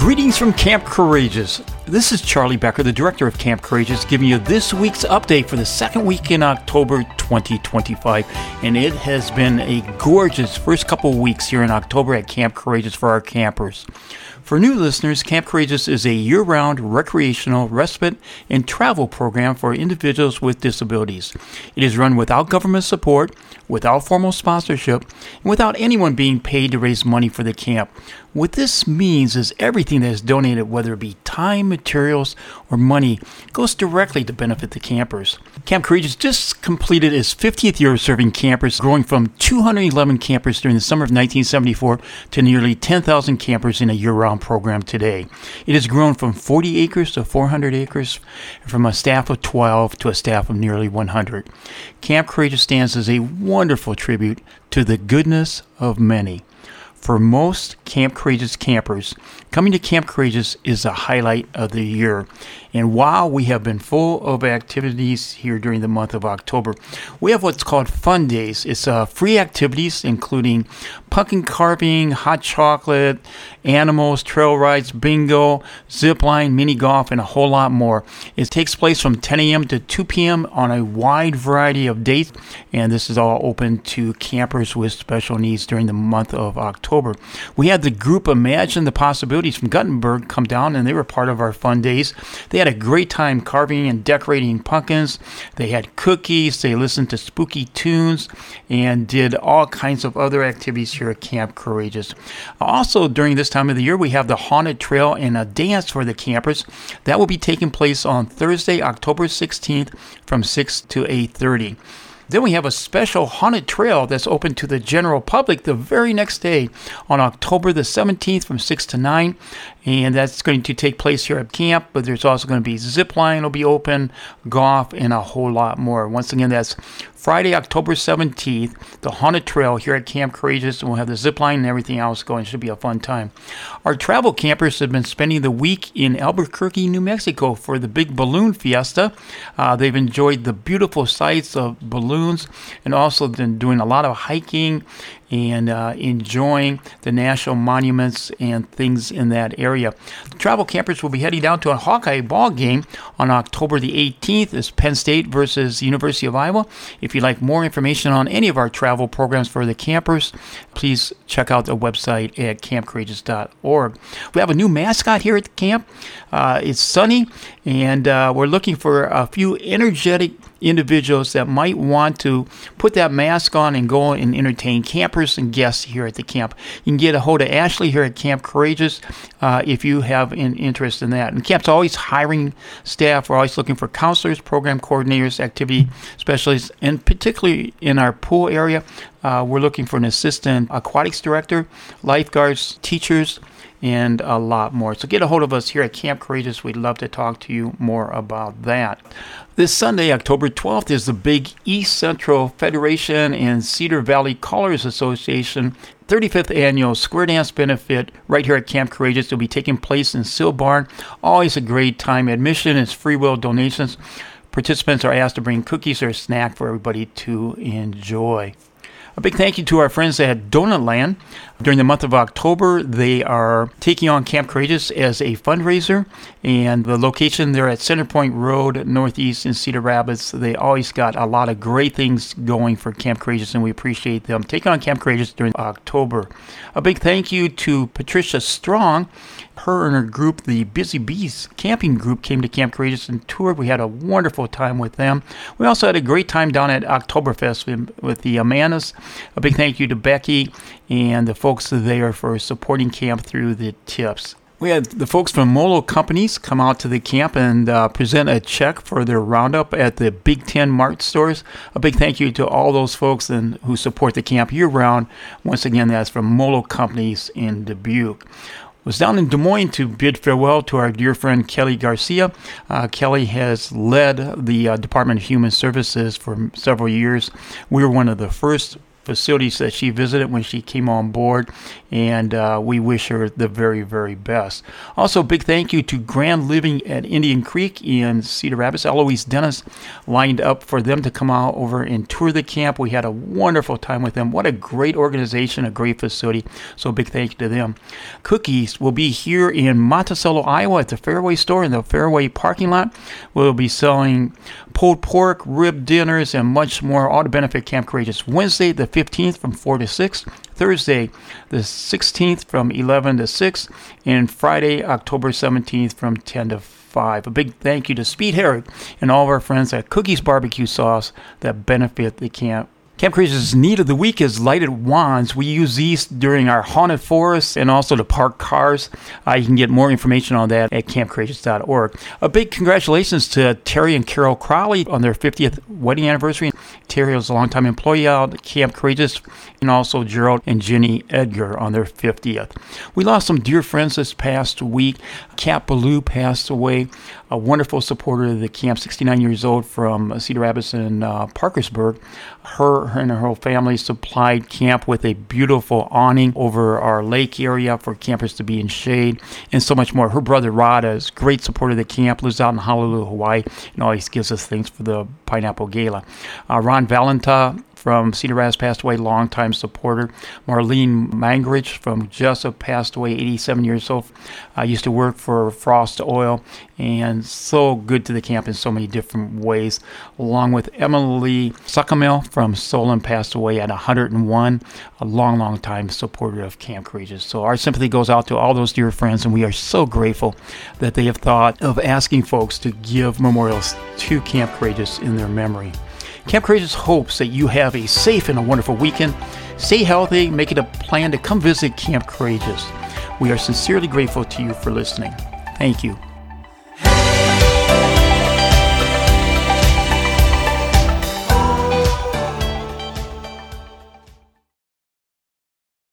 Greetings from Camp Courageous. This is Charlie Becker, the director of Camp Courageous, giving you this week's update for the second week in October 2025. And it has been a gorgeous first couple of weeks here in October at Camp Courageous for our campers. For new listeners, Camp Courageous is a year-round recreational, respite, and travel program for individuals with disabilities. It is run without government support, without formal sponsorship, and without anyone being paid to raise money for the camp. What this means is everything that is donated, whether it be time, materials, or money, goes directly to benefit the campers. Camp Courageous just completed its 50th year of serving campers, growing from 211 campers during the summer of 1974 to nearly 10,000 campers in a year-round program today. It has grown from 40 acres to 400 acres, from a staff of 12 to a staff of nearly 100. Camp Courageous stands as a wonderful tribute to the goodness of many. For most Camp Courageous campers, coming to Camp Courageous is a highlight of the year. And while we have been full of activities here during the month of October, we have what's called Fun Days. It's free activities including pumpkin carving, hot chocolate, animals, trail rides, bingo, zip line, mini golf, and a whole lot more. It takes place from 10 a.m. to 2 p.m. on a wide variety of dates, and this is all open to campers with special needs during the month of October. We had the group Imagine the Possibilities from Guttenberg come down, and they were part of our Fun Days. They had a great time carving and decorating pumpkins. They had cookies, they listened to spooky tunes, and did all kinds of other activities here at Camp Courageous. Also, during this time of the year, we have the Haunted Trail and a dance for the campers. That will be taking place on Thursday, October 16th from 6 to 8:30. Then we have a special haunted trail that's open to the general public the very next day on October the 17th from 6 to 9. And that's going to take place here at camp, but there's also going to be zip line will be open, golf, and a whole lot more. Once again, that's Friday, October 17th, the Haunted Trail here at Camp Courageous, and we'll have the zip line and everything else going. It should be a fun time. Our travel campers have been spending the week in Albuquerque, New Mexico for the big balloon fiesta. They've enjoyed the beautiful sights of balloons and also been doing a lot of hiking and enjoying the national monuments and things in that area. The travel campers will be heading down to a Hawkeye ball game on October the 18th. It's Penn State versus University of Iowa. If you'd like more information on any of our travel programs for the campers, please check out the website at campcourageous.org. We have a new mascot here at the camp. It's Sunny, and we're looking for a few energetic individuals that might want to put that mask on and go and entertain campers and guests here at the camp. You can get a hold of Ashley here at Camp Courageous if you have an interest in that. And camp's always hiring staff. We're always looking for counselors, program coordinators, activity specialists, and particularly in our pool area, we're looking for an assistant aquatics director, lifeguards, teachers, and a lot more. So get a hold of us here at Camp Courageous. We'd love to talk to you more about that. This Sunday, October 12th, is the big East Central Federation and Cedar Valley Callers Association 35th Annual Square Dance Benefit right here at Camp Courageous. It will be taking place in Sill Barn. Always a great time. Admission is free will donations. Participants are asked to bring cookies or a snack for everybody to enjoy. A big thank you to our friends at Donut Land. During the month of October, they are taking on Camp Courageous as a fundraiser, and the location there at Centerpoint Road, Northeast in Cedar Rapids, they always got a lot of great things going for Camp Courageous, and we appreciate them taking on Camp Courageous during October. A big thank you to Patricia Strong. Her and her group, the Busy Bees Camping Group, came to Camp Courageous and toured. We had a wonderful time with them. We also had a great time down at Oktoberfest with the Amandas. A big thank you to Becky and the folks there for supporting camp through the tips. We had the folks from Molo Companies come out to the camp and present a check for their roundup at the Big Ten Mart stores. A big thank you to all those folks who support the camp year-round. Once again, that's from Molo Companies in Dubuque. Was down in Des Moines to bid farewell to our dear friend Kelly Garcia. Kelly has led the Department of Human Services for several years. We were one of the first facilities that she visited when she came on board, and we wish her the very, very best. Also, big thank you to Grand Living at Indian Creek in Cedar Rapids. Eloise Dennis lined up for them to come out over and tour the camp. We had a wonderful time with them. What a great organization, a great facility. So big thank you to them. Cookies will be here in Monticello, Iowa at the Fairway store in the Fairway parking lot. We'll be selling pulled pork, rib dinners, and much more, all to benefit Camp Courageous. Wednesday the 15th from 4 to 6, Thursday the 16th from 11 to 6, and Friday, October 17th from 10 to 5. A big thank you to Speed Herrick and all of our friends at Cookies Barbecue Sauce that benefit the camp. Camp Courageous' need of the week is lighted wands. We use these during our haunted forests and also to park cars. You can get more information on that at campcourageous.org. A big congratulations to Terry and Carol Crowley on their 50th wedding anniversary. Terry was a longtime employee out at Camp Courageous, and also Gerald and Jenny Edgar on their 50th. We lost some dear friends this past week. Kat Ballou passed away, a wonderful supporter of the camp, 69 years old, from Cedar Rapids and Parkersburg. Her and her whole family supplied camp with a beautiful awning over our lake area for campers to be in shade, and so much more. Her brother Rod is a great supporter of the camp, lives out in Honolulu, Hawaii, and always gives us things for the Pineapple Gala. Ron Valenta from Cedar Rapids passed away, longtime supporter. Marlene Mangridge from Jessup passed away, 87 years old. Used to work for Frost Oil, and so good to the camp in so many different ways. Along with Emily Suckamel from Solon, passed away at 101, a long, long time supporter of Camp Courageous. So our sympathy goes out to all those dear friends, and we are so grateful that they have thought of asking folks to give memorials to Camp Courageous in their memory. Camp Courageous hopes that you have a safe and a wonderful weekend. Stay healthy, make it a plan to come visit Camp Courageous. We are sincerely grateful to you for listening. Thank you.